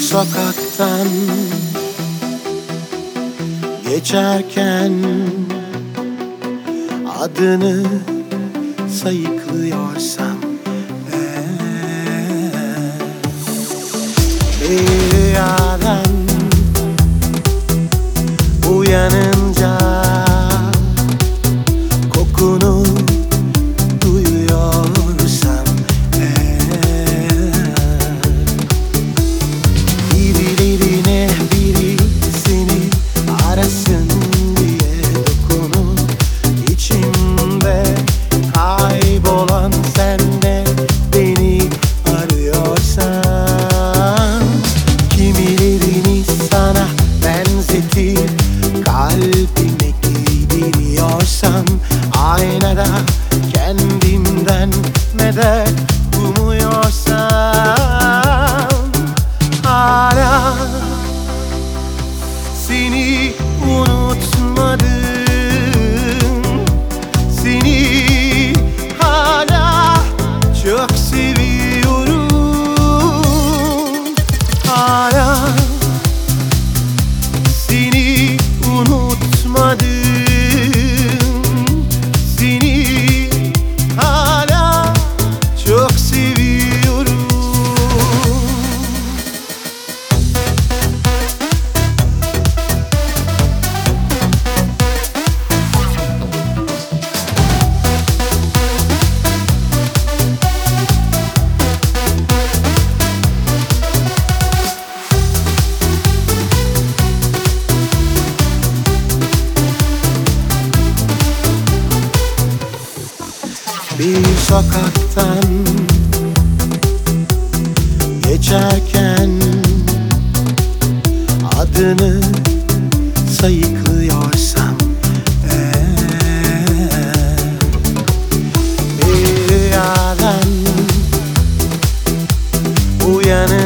sokaktan geçerken adını sayıklıyorsam rüyadan uyanınca kokunu duyuyorsam birilerine biri seni arasın diye dokunup içimde kaybolan sende beni arıyorsan, kimilerini sana benzetir kalbime giydiriyorsam, aynada kendimden medet umuyorsam, hala seni unutmadım, seni hala çok seviyorum, hala seni unutmadım, seni hala çok seviyorum. Bir sokaktan geçerken adını sayıklıyorsam bir rüyadan uyanır